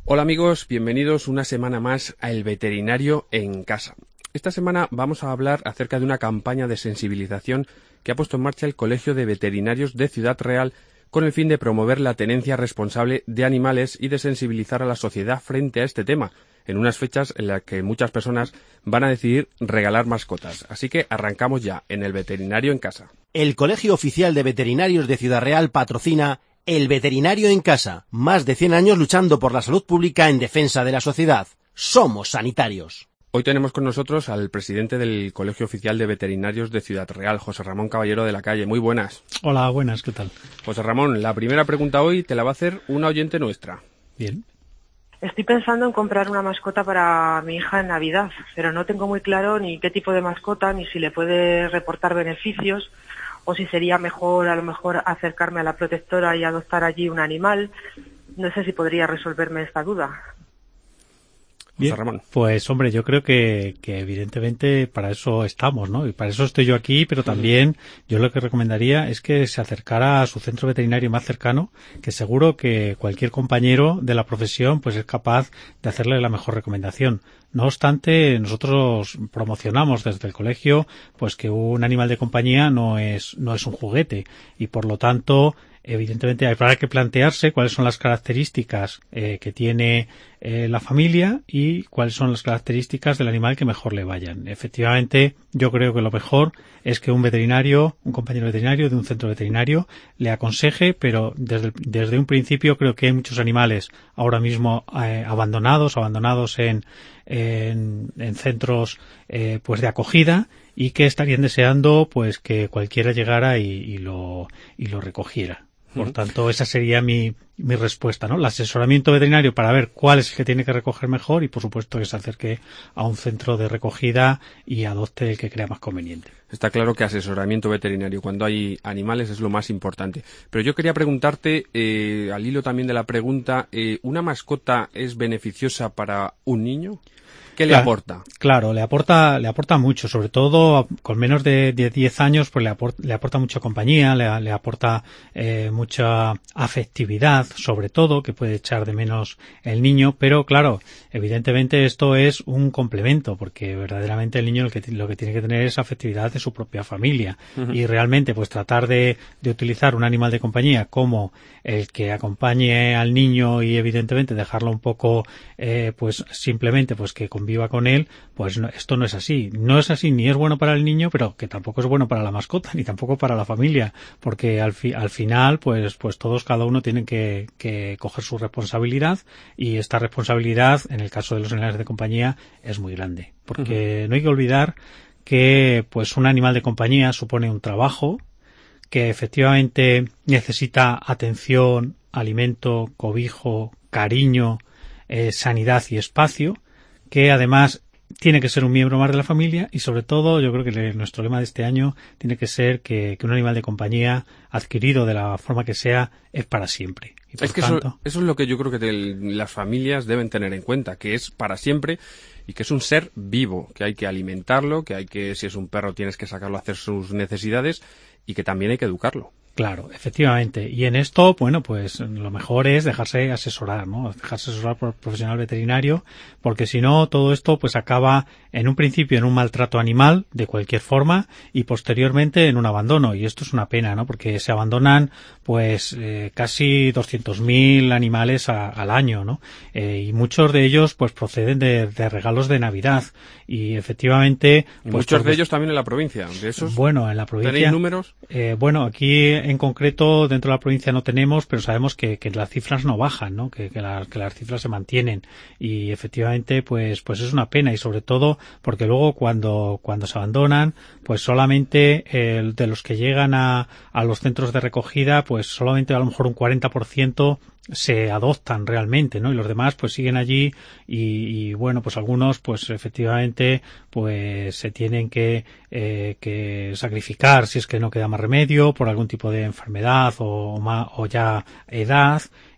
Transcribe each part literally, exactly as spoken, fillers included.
Hola amigos, bienvenidos una semana más a El Veterinario en Casa. Esta semana vamos a hablar acerca de una campaña de sensibilización que ha puesto en marcha el Colegio de Veterinarios de Ciudad Real con el fin de promover la tenencia responsable de animales y de sensibilizar a la sociedad frente a este tema, en unas fechas en las que muchas personas van a decidir regalar mascotas. Así que arrancamos ya en El Veterinario en Casa. El Colegio Oficial de Veterinarios de Ciudad Real patrocina El Veterinario en Casa. Más de cien años luchando por la salud pública en defensa de la sociedad. Somos sanitarios. Hoy tenemos con nosotros al presidente del Colegio Oficial de Veterinarios de Ciudad Real, José Ramón Caballero de la Calle. Muy buenas. Hola, buenas, ¿qué tal? José Ramón, la primera pregunta hoy te la va a hacer una oyente nuestra. Bien. Estoy pensando en comprar una mascota para mi hija en Navidad, pero no tengo muy claro ni qué tipo de mascota, ni si le puede reportar beneficios, o si sería mejor, a lo mejor, acercarme a la protectora y adoptar allí un animal. No sé si podría resolverme esta duda. Bien, Ramón. Pues hombre, yo creo que, que evidentemente para eso estamos, ¿no? Y para eso estoy yo aquí, pero también yo lo que recomendaría es que se acercara a su centro veterinario más cercano, que seguro que cualquier compañero de la profesión pues es capaz de hacerle la mejor recomendación. No obstante, nosotros promocionamos desde el colegio pues que un animal de compañía no es no es un juguete y por lo tanto evidentemente habrá que plantearse cuáles son las características eh, que tiene eh, la familia y cuáles son las características del animal que mejor le vayan. Efectivamente, yo creo que lo mejor es que un veterinario, un compañero veterinario de un centro veterinario le aconseje, pero desde, el, desde un principio creo que hay muchos animales ahora mismo eh, abandonados, abandonados en, en, en centros eh, pues de acogida y que estarían deseando pues que cualquiera llegara y, y lo y lo recogiera. Por tanto, esa sería mi, mi respuesta, ¿no? El asesoramiento veterinario para ver cuál es el que tiene que recoger mejor y, por supuesto, que se acerque a un centro de recogida y adopte el que crea más conveniente. Está claro que asesoramiento veterinario cuando hay animales es lo más importante. Pero yo quería preguntarte, eh, al hilo también de la pregunta, eh, ¿una mascota es beneficiosa para un niño? ¿Qué le claro, aporta? Claro, le aporta, le aporta mucho, sobre todo con menos de diez años, pues le aporta, le aporta mucha compañía, le, le aporta eh, mucha afectividad, sobre todo, que puede echar de menos el niño, pero claro, evidentemente esto es un complemento, porque verdaderamente el niño lo que, lo que tiene que tener es afectividad de su propia familia, uh-huh. Y realmente pues tratar de, de utilizar un animal de compañía como el que acompañe al niño y evidentemente dejarlo un poco, eh, pues simplemente pues que conviva viva con él, pues no, esto no es así. No es así, ni es bueno para el niño, pero que tampoco es bueno para la mascota, ni tampoco para la familia, porque al, fi, al final, pues, pues todos, cada uno tienen que, que coger su responsabilidad y esta responsabilidad, en el caso de los animales de compañía, es muy grande. Porque uh-huh. No hay que olvidar que, pues, un animal de compañía supone un trabajo que efectivamente necesita atención, alimento, cobijo, cariño, eh, sanidad y espacio, que además tiene que ser un miembro más de la familia y sobre todo yo creo que le, nuestro lema de este año tiene que ser que, que un animal de compañía adquirido de la forma que sea es para siempre. Y por es que tanto, eso, eso es lo que yo creo que de, las familias deben tener en cuenta, que es para siempre y que es un ser vivo, que hay que alimentarlo, que hay que, si es un perro tienes que sacarlo a hacer sus necesidades y que también hay que educarlo. Claro, efectivamente. Y en esto, bueno, pues lo mejor es dejarse asesorar, ¿no? Dejarse asesorar por profesional veterinario, porque si no, todo esto pues acaba en un principio en un maltrato animal de cualquier forma y posteriormente en un abandono. Y esto es una pena, ¿no? Porque se abandonan pues eh, casi doscientos mil animales a, al año, ¿no? Eh, y muchos de ellos pues proceden de, de regalos de Navidad. Y efectivamente... Y pues, muchos porque, de ellos también en la provincia. ¿De esos? Bueno, en la provincia... ¿Tenéis números? Eh, bueno, aquí en concreto dentro de la provincia no tenemos, pero sabemos que, que las cifras no bajan, ¿no? Que, que, la, que las cifras se mantienen y efectivamente pues pues es una pena y sobre todo porque luego cuando cuando se abandonan pues solamente eh, de los que llegan a, a los centros de recogida pues solamente a lo mejor un cuarenta por ciento se adoptan realmente, ¿no? Y los demás pues siguen allí y, y bueno, pues algunos pues efectivamente pues se tienen que eh, que sacrificar si es que no queda más remedio por algún tipo de enfermedad o, o ya edad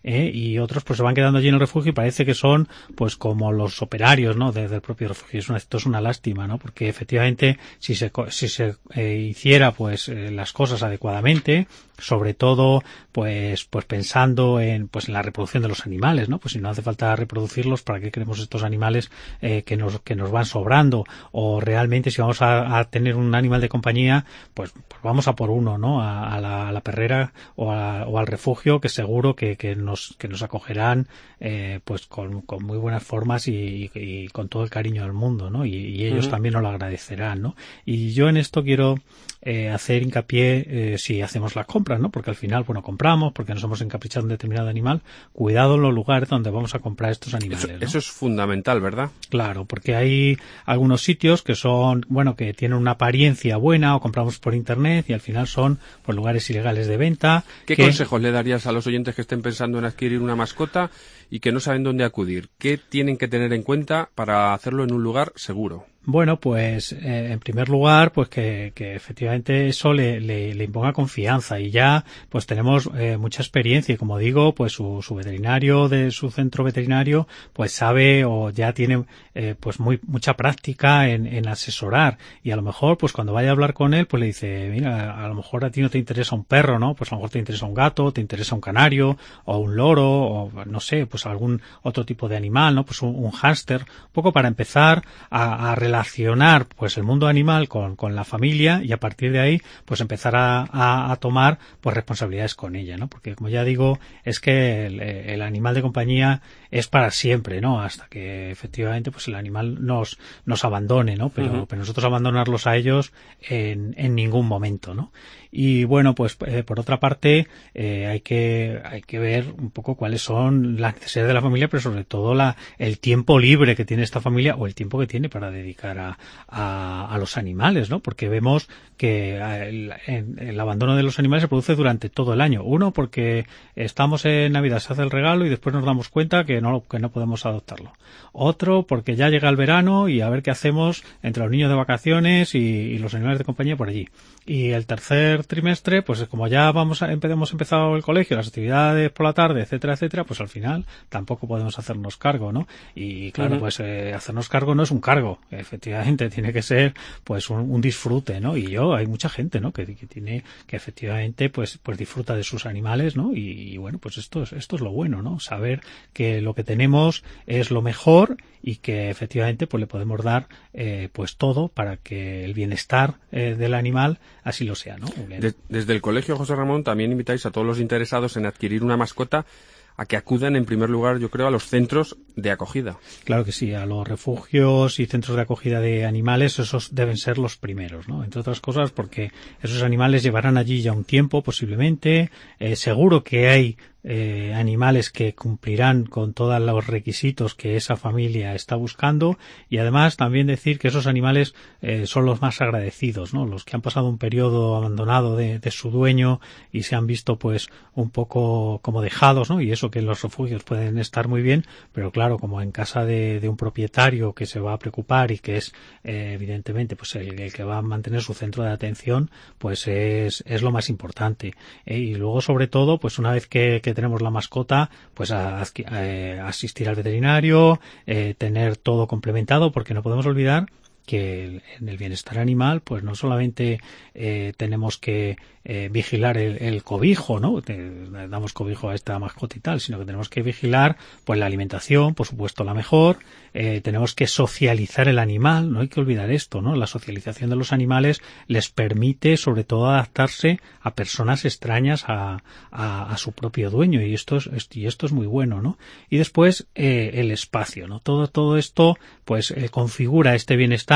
¿eh? Y otros pues se van quedando allí en el refugio y parece que son pues como los operarios, ¿no? Desde el propio refugio. Es una, esto es una lástima, ¿no? Porque efectivamente si se si se eh, hiciera pues eh, las cosas adecuadamente, sobre todo pues pues pensando en pues en la reproducción de los animales, ¿no? Pues si no hace falta reproducirlos, ¿para qué queremos estos animales eh, que nos que nos van sobrando? O realmente si vamos a, a tener un animal de compañía, pues, pues vamos a por uno, ¿no? A, a, la, a la perrera o, a, o al refugio, que seguro que, que nos que nos acogerán eh, pues con, con muy buenas formas y, y, y con todo el cariño del mundo, ¿no? Y, y ellos uh-huh. también nos lo agradecerán, ¿no? Y yo en esto quiero eh, hacer hincapié eh, si hacemos las compras, ¿no? Porque al final, bueno, compramos porque nos hemos encaprichado en un determinado animal. Cuidado en los lugares donde vamos a comprar estos animales, eso, ¿no? Eso es fundamental, ¿verdad? Claro, porque hay algunos sitios que son, bueno, que tienen una apariencia buena o compramos por internet y al final son pues lugares ilegales de venta. ¿Qué que... consejos le darías a los oyentes que estén pensando en adquirir una mascota y que no saben dónde acudir? ¿Qué tienen que tener en cuenta para hacerlo en un lugar seguro? Bueno, pues eh, en primer lugar, pues que, que efectivamente eso le, le, le imponga confianza y ya pues tenemos eh, mucha experiencia y como digo, pues su, su veterinario de su centro veterinario pues sabe o ya tiene eh, pues muy mucha práctica en, en asesorar y a lo mejor pues cuando vaya a hablar con él pues le dice, mira, a lo mejor a ti no te interesa un perro, ¿no? Pues a lo mejor te interesa un gato, te interesa un canario o un loro o no sé, pues algún otro tipo de animal, ¿no? Pues un, un hámster, un poco para empezar a, a relacionar pues el mundo animal con, con la familia y a partir de ahí pues empezar a, a, a tomar pues responsabilidades con ella, ¿no? Porque como ya digo, es que el, el animal de compañía es para siempre, ¿no? Hasta que efectivamente pues el animal nos, nos abandone, ¿no? Pero, uh-huh. pero nosotros abandonarlos a ellos en, en ningún momento, ¿no? Y bueno, pues eh, por otra parte eh, hay que hay que ver un poco cuáles son las necesidades de la familia, pero sobre todo la el tiempo libre que tiene esta familia o el tiempo que tiene para dedicar a, a, a los animales, ¿no? Porque vemos que el, el, el abandono de los animales se produce durante todo el año. Uno, porque estamos en Navidad, se hace el regalo y después nos damos cuenta que no que no podemos adoptarlo. Otro, porque ya llega el verano y a ver qué hacemos entre los niños de vacaciones y, y los animales de compañía por allí. Y el tercer trimestre, pues como ya vamos a, hemos empezado el colegio, las actividades por la tarde, etcétera, etcétera, pues al final tampoco podemos hacernos cargo, ¿no? Y claro, uh-huh. pues eh, hacernos cargo no es un cargo, efectivamente, tiene que ser pues un, un disfrute, ¿no? Y yo, hay mucha gente, ¿no? Que, que tiene, que efectivamente pues pues disfruta de sus animales, ¿no? Y, y bueno, pues esto es, esto es lo bueno, ¿no? Saber que lo que tenemos es lo mejor y que efectivamente pues le podemos dar eh, pues todo para que el bienestar eh, del animal así lo sea, ¿no? Des, desde el colegio, José Ramón, también invitáis a todos los interesados en adquirir una mascota a que acudan en primer lugar, yo creo, a los centros de acogida. Claro que sí, a los refugios y centros de acogida de animales, esos deben ser los primeros, ¿no? Entre otras cosas porque esos animales llevarán allí ya un tiempo posiblemente, eh, seguro que hay Eh, animales que cumplirán con todos los requisitos que esa familia está buscando y además también decir que esos animales eh, son los más agradecidos, ¿no? Los que han pasado un periodo abandonado de, de su dueño y se han visto pues un poco como dejados, ¿no? Y eso que los refugios pueden estar muy bien, pero claro, como en casa de, de un propietario que se va a preocupar y que es eh, evidentemente pues el, el que va a mantener su centro de atención, pues es, es lo más importante. Eh, y luego sobre todo pues una vez que, que tenemos la mascota, pues a, a, a asistir al veterinario, eh, tener todo complementado, porque no podemos olvidar que en el bienestar animal pues no solamente eh, tenemos que eh, vigilar el, el cobijo, ¿no? Te, damos cobijo a esta mascota y tal, sino que tenemos que vigilar pues la alimentación, por supuesto la mejor, eh, tenemos que socializar el animal, no hay que olvidar esto, ¿no? La socialización de los animales les permite sobre todo adaptarse a personas extrañas a, a, a su propio dueño y esto es, y esto es muy bueno, ¿no? Y después eh, el espacio, ¿no? Todo, todo esto pues eh, configura este bienestar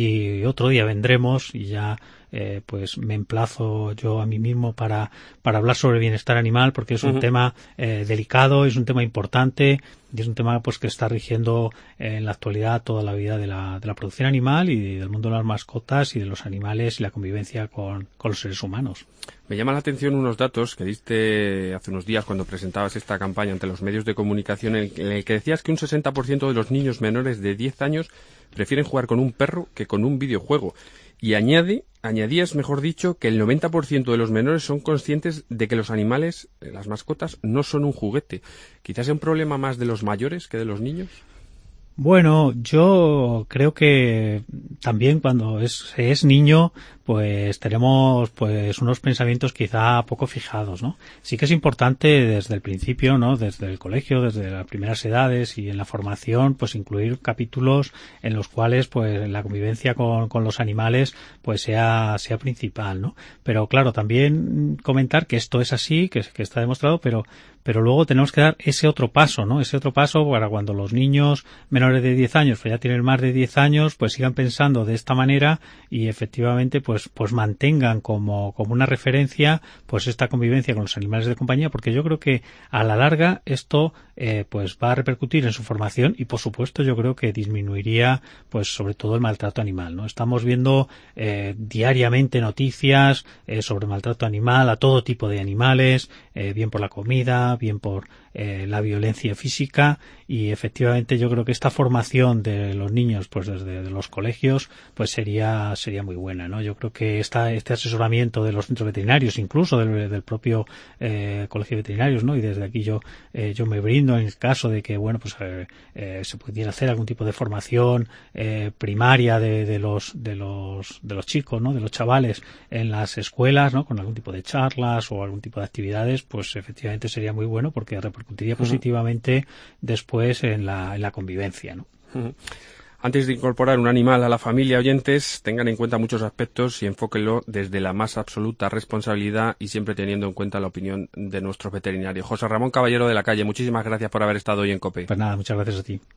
y otro día vendremos y ya eh, pues me emplazo yo a mí mismo para, para hablar sobre el bienestar animal porque es un uh-huh. tema eh, delicado, es un tema importante y es un tema pues que está rigiendo eh, en la actualidad toda la vida de la, de la producción animal y del mundo de las mascotas y de los animales y la convivencia con, con los seres humanos. Me llama la atención unos datos que diste hace unos días cuando presentabas esta campaña ante los medios de comunicación en el que decías que un sesenta por ciento de los niños menores de diez años prefieren jugar con un perro que con un videojuego. Y añade, añadías, mejor dicho, que el noventa por ciento de los menores son conscientes de que los animales, las mascotas, no son un juguete. Quizás sea un problema más de los mayores que de los niños. Bueno, yo creo que también cuando es, se es niño, pues tenemos pues unos pensamientos quizá poco fijados, ¿no? Sí que es importante desde el principio, ¿no? Desde el colegio, desde las primeras edades y en la formación, pues incluir capítulos en los cuales pues la convivencia con, con los animales pues sea, sea principal, ¿no? Pero claro, también comentar que esto es así, que, que está demostrado, pero pero luego tenemos que dar ese otro paso, ¿no? Ese otro paso para cuando los niños menores de diez años, pues ya tienen más de diez años, pues sigan pensando de esta manera y efectivamente pues pues mantengan como como una referencia pues esta convivencia con los animales de compañía, porque yo creo que a la larga esto eh, pues va a repercutir en su formación y por supuesto yo creo que disminuiría pues sobre todo el maltrato animal, ¿no? Estamos viendo eh, diariamente noticias eh, sobre maltrato animal a todo tipo de animales, eh, bien por la comida, bien por eh, la violencia física, y efectivamente yo creo que esta formación de los niños pues desde de los colegios pues sería sería muy buena, ¿no? Yo creo que esta, este asesoramiento de los centros veterinarios, incluso del, del propio eh, colegio de veterinarios, ¿no? Y desde aquí yo eh, yo me brindo en el caso de que bueno pues eh, eh, se pudiera hacer algún tipo de formación eh, primaria de, de los de los de los chicos, ¿no? De los chavales en las escuelas, ¿no? Con algún tipo de charlas o algún tipo de actividades, pues efectivamente sería muy bueno porque repercutiría positivamente después en la, en la convivencia, ¿no? Antes de incorporar un animal a la familia, oyentes, tengan en cuenta muchos aspectos y enfóquenlo desde la más absoluta responsabilidad y siempre teniendo en cuenta la opinión de nuestros veterinarios. José Ramón Caballero de la Calle, muchísimas gracias por haber estado hoy en COPE. Pues nada, muchas gracias a ti.